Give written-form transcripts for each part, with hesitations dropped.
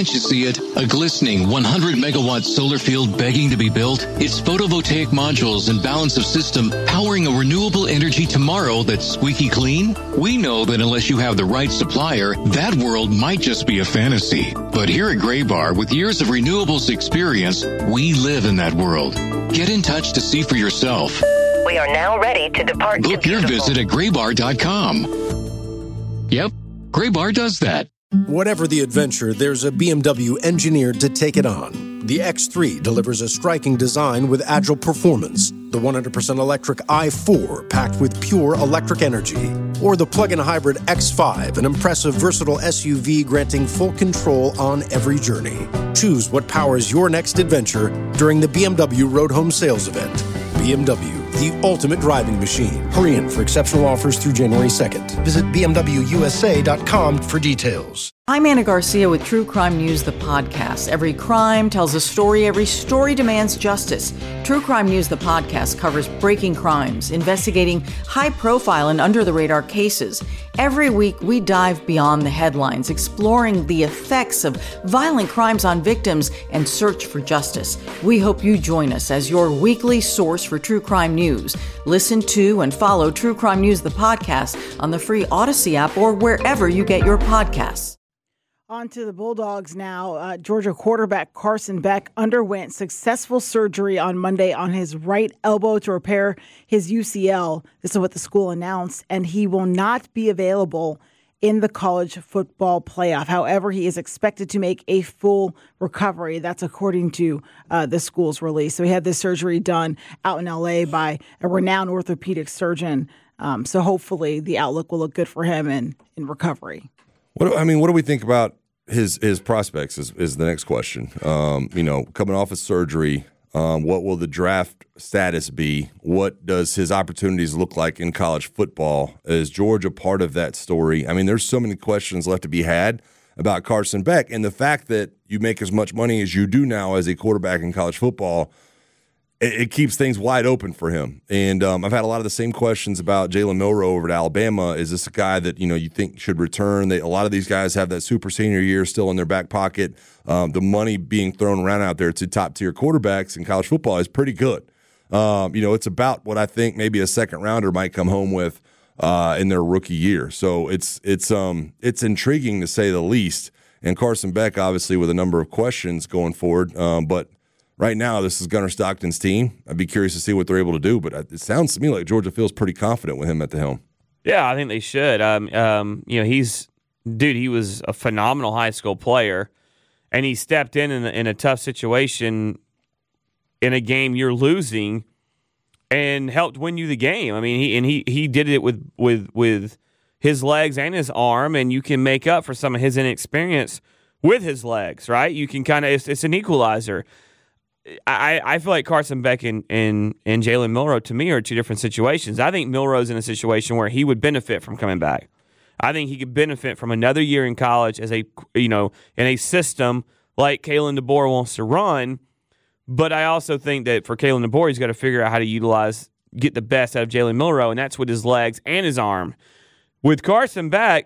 Can't you see it? A glistening 100-megawatt solar field begging to be built? It's photovoltaic modules and balance of system powering a renewable energy tomorrow that's squeaky clean? We know that unless you have the right supplier, that world might just be a fantasy. But here at Graybar, with years of renewables experience, we live in that world. Get in touch to see for yourself. We are now ready to depart. Book your visit at graybar.com. Yep, Graybar does that. Whatever the adventure, there's a BMW engineered to take it on. The X3 delivers a striking design with agile performance. The 100% electric i4 packed with pure electric energy. Or the plug-in hybrid X5, an impressive versatile SUV granting full control on every journey. Choose what powers your next adventure during the BMW Road Home Sales Event. BMW, the ultimate driving machine. Hurry in for exceptional offers through January 2nd. Visit BMWUSA.com for details. I'm Anna Garcia with True Crime News, the podcast. Every crime tells a story. Every story demands justice. True Crime News, the podcast, covers breaking crimes, investigating high-profile and under-the-radar cases. Every week, we dive beyond the headlines, exploring the effects of violent crimes on victims and search for justice. We hope you join us as your weekly source for true crime news. Listen to and follow True Crime News, the podcast, on the free Odyssey app or wherever you get your podcasts. On to the Bulldogs now. Georgia quarterback Carson Beck underwent successful surgery on Monday on his right elbow to repair his UCL. This is what the school announced, and he will not be available in the college football playoff. However, he is expected to make a full recovery. That's according to the school's release. So he had this surgery done out in L.A. by a renowned orthopedic surgeon. So hopefully the outlook will look good for him in recovery. What do we think about his prospects is the next question. Coming off of surgery, what will the draft status be? What does his opportunities look like in college football? Is Georgia part of that story? I mean, there's so many questions left to be had about Carson Beck, and the fact that you make as much money as you do now as a quarterback in college football, it keeps things wide open for him. And I've had a lot of the same questions about Jalen Milroe over at Alabama. Is this a guy that you think should return? A lot of these guys have that super senior year still in their back pocket. The money being thrown around out there to top-tier quarterbacks in college football is pretty good. It's about what I think maybe a second-rounder might come home with in their rookie year. So it's intriguing to say the least. And Carson Beck, obviously, with a number of questions going forward, but right now, this is Gunnar Stockton's team. I'd be curious to see what they're able to do, but it sounds to me like Georgia feels pretty confident with him at the helm. Yeah, I think they should. He was a phenomenal high school player, and he stepped in a tough situation in a game you're losing and helped win you the game. I mean, he did it with his legs and his arm, and you can make up for some of his inexperience with his legs, right? You can it's an equalizer. I feel like Carson Beck and Jalen Milroe, to me, are two different situations. I think Milroe's in a situation where he would benefit from coming back. I think he could benefit from another year in college as in a system like Kalen DeBoer wants to run. But I also think that for Kalen DeBoer, he's got to figure out how to get the best out of Jalen Milroe, and that's with his legs and his arm. With Carson Beck,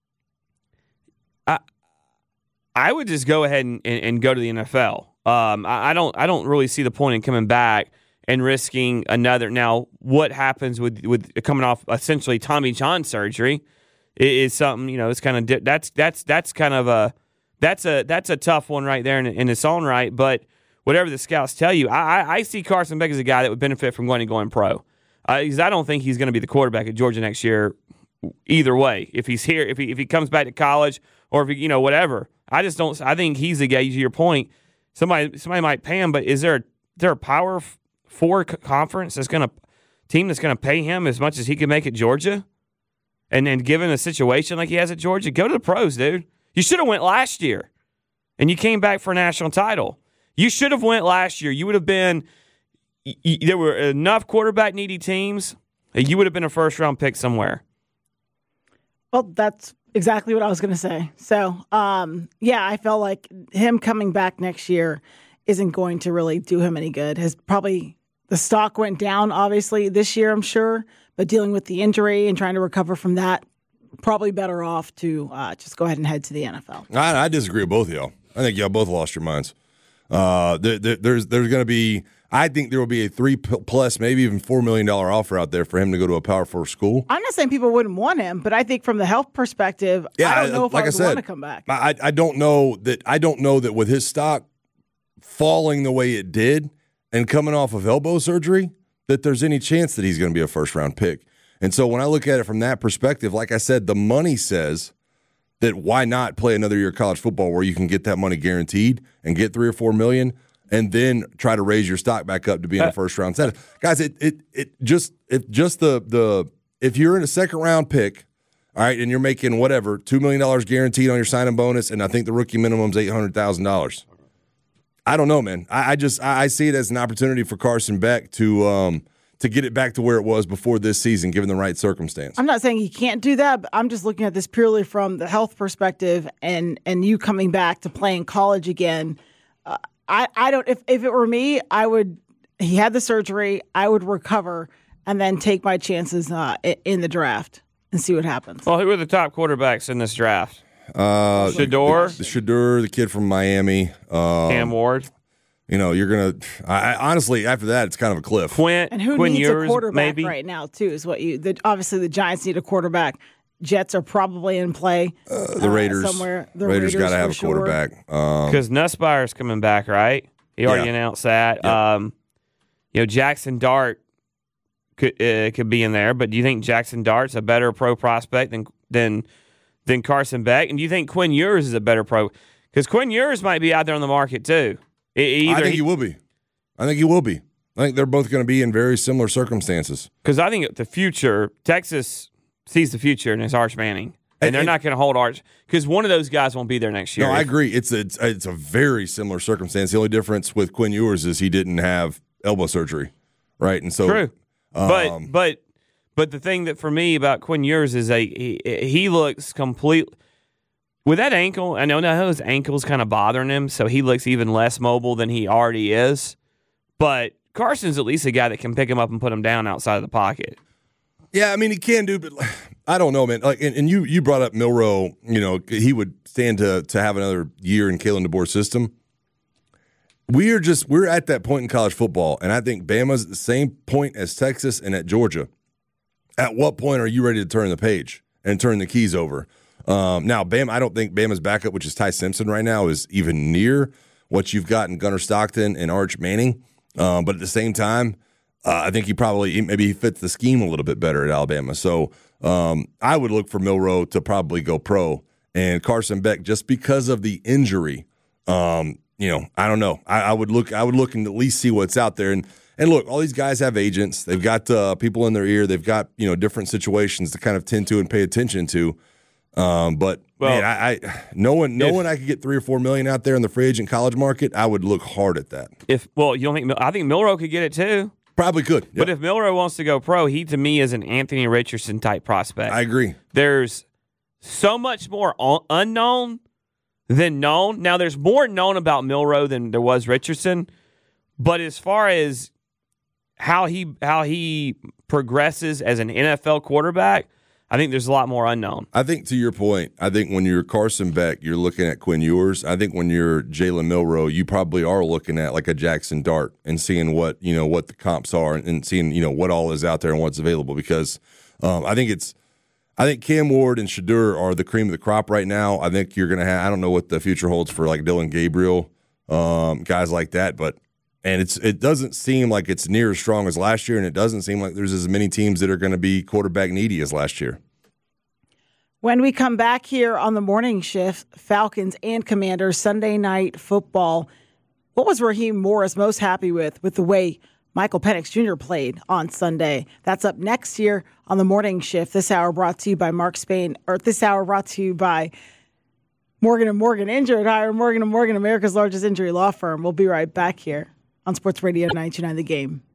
I would just go ahead and go to the NFL. I don't really see the point in coming back and risking another. Now, what happens with coming off essentially Tommy John surgery is something, it's kind of that's kind of that's a tough one right there in its own right. But whatever the scouts tell you, I see Carson Beck as a guy that would benefit from going pro. Because I don't think he's going to be the quarterback at Georgia next year either way. If he's here, if he comes back to college, or if he, whatever. I just don't. I think he's the guy. To your point, somebody might pay him, but is there a Power 4 conference that's going to pay him as much as he can make at Georgia? And then given a situation like he has at Georgia, go to the pros, dude. You should have went last year, and you came back for a national title. You should have went last year. You would have been. There were enough quarterback needy teams. You would have been a first round pick somewhere. Well, that's exactly what I was going to say. So, I felt like him coming back next year isn't going to really do him any good. The stock went down, obviously, this year, I'm sure, but dealing with the injury and trying to recover from that, probably better off to just go ahead and head to the NFL. I disagree with both of y'all. I think y'all both lost your minds. There's going to be, I think there will be a $3+ maybe even $4 million offer out there for him to go to a Power 4 school. I'm not saying people wouldn't want him, but I think from the health perspective, I don't know if I would want to come back. I don't know that with his stock falling the way it did and coming off of elbow surgery, that there's any chance that he's going to be a first-round pick. And so when I look at it from that perspective, like I said, the money says that why not play another year of college football where you can get that money guaranteed and get $3 or $4 million and then try to raise your stock back up to be in a first-round set. Guys, if you're in a second-round pick, all right, and you're making whatever, $2 million guaranteed on your signing bonus, and I think the rookie minimum is $800,000. I don't know, man. I see it as an opportunity for Carson Beck to get it back to where it was before this season, given the right circumstance. I'm not saying he can't do that, but I'm just looking at this purely from the health perspective and you coming back to playing college again. I don't. If it were me, I would. He had the surgery. I would recover and then take my chances in the draft and see what happens. Well, who are the top quarterbacks in this draft? Shedeur, the kid from Miami, Cam Ward. You know, you're gonna. I honestly, after that, it's kind of a cliff. And who Quinn needs Ewers, a quarterback maybe? right now? Too is what you. Obviously, the Giants need a quarterback. Jets are probably in play. The Raiders somewhere. The Raiders got to have a sure. quarterback Because Nussmeier's coming back, right? He already announced that. Yeah. Jackson Dart could be in there, but do you think Jackson Dart's a better pro prospect than Carson Beck? And do you think Quinn Ewers is a better pro? Because Quinn Ewers might be out there on the market too. I think he will be. I think they're both going to be in very similar circumstances. Because I think the future, Texas sees the future in his Arch Manning. And they're not going to hold Arch because one of those guys won't be there next year. No, I agree. It's a very similar circumstance. The only difference with Quinn Ewers is he didn't have elbow surgery, right? And so true. But the thing that for me about Quinn Ewers is he looks complete with that ankle. I know now his ankle's kind of bothering him, so he looks even less mobile than he already is. But Carson's at least a guy that can pick him up and put him down outside of the pocket. Yeah, I mean, he can do, but I don't know, man. Like, and you brought up Milroe. You know, he would stand to have another year in Kalen DeBoer's system. We're at that point in college football, and I think Bama's at the same point as Texas and at Georgia. At what point are you ready to turn the page and turn the keys over? Now, Bama, I don't think Bama's backup, which is Ty Simpson right now, is even near what you've got in Gunnar Stockton and Arch Manning. But at the same time, I think he fits the scheme a little bit better at Alabama. So I would look for Milroe to probably go pro, and Carson Beck just because of the injury. I don't know. I would look and at least see what's out there. And look, all these guys have agents. They've got people in their ear. They've got different situations to kind of tend to and pay attention to. But man, knowing I could get $3 or $4 million out there in the free agent college market, I would look hard at that. You don't think? I think Milroe could get it too. Probably could. Yep. But if Milroe wants to go pro, he to me is an Anthony Richardson type prospect. I agree. There's so much more unknown than known. Now there's more known about Milroe than there was Richardson, but as far as how he progresses as an NFL quarterback, I think there's a lot more unknown. I think to your point, I think when you're Carson Beck, you're looking at Quinn Ewers. I think when you're Jalen Milroe, you probably are looking at like a Jackson Dart and seeing what the comps are and seeing what all is out there and what's available. Because I think Cam Ward and Shedeur are the cream of the crop right now. I think you're gonna have. I don't know what the future holds for like Dylan Gabriel, guys like that, and it doesn't seem like it's near as strong as last year, and it doesn't seem like there's as many teams that are going to be quarterback needy as last year. When we come back here on the morning shift, Falcons and Commanders, Sunday night football. What was Raheem Morris most happy with the way Michael Penix Jr. played on Sunday? That's up next here on the morning shift. This hour brought to you by Mark Spain, or this hour brought to you by Morgan & Morgan Injured. Hire Morgan & Morgan, America's largest injury law firm. We'll be right back here on Sports Radio 92.9 The Game.